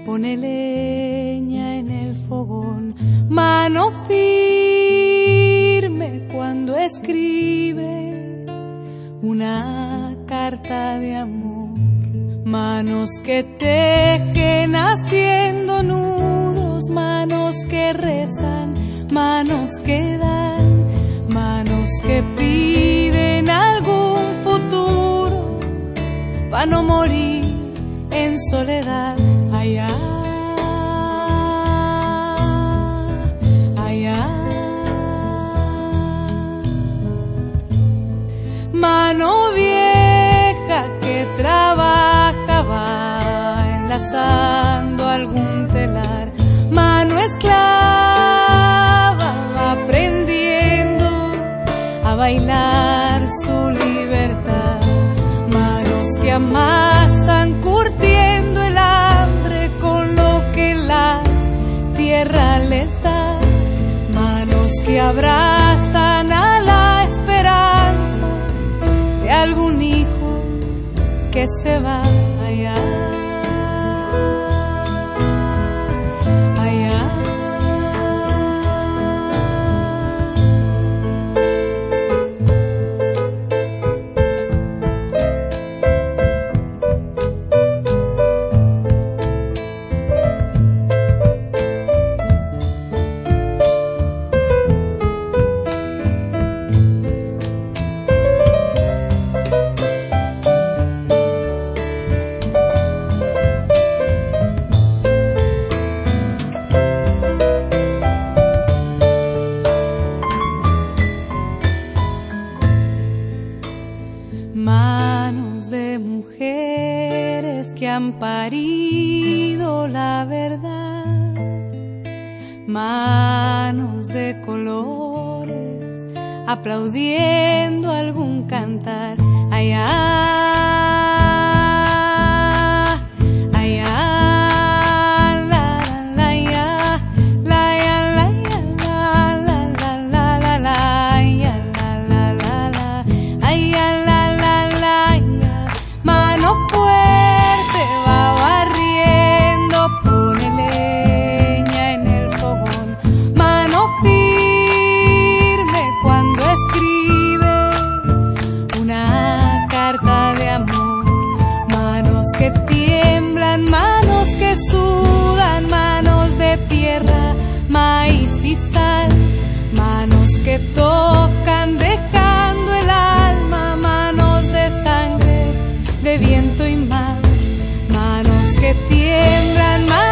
pone leña en el fogón, mano firme cuando escribe una carta de amor, manos que tejen haciendo nudos, manos que rezan, manos que dan, manos que piden algún futuro para no morir en soledad. Allá, allá. Mano vieja que trabajaba enlazando algún telar, mano esclava aprendiendo a bailar su libertad, manos que amasan curtiendo el hambre con lo que la tierra les da, manos que abrazan a la esperanza de algún hijo que se va allá, allá. Manos de mujeres que han parido la verdad, manos de colores aplaudiendo algún cantar, allá. Que tiemblan, manos que sudan, manos de tierra, maíz y sal, manos que tocan dejando el alma, manos de sangre, de viento y mar, manos que tiemblan,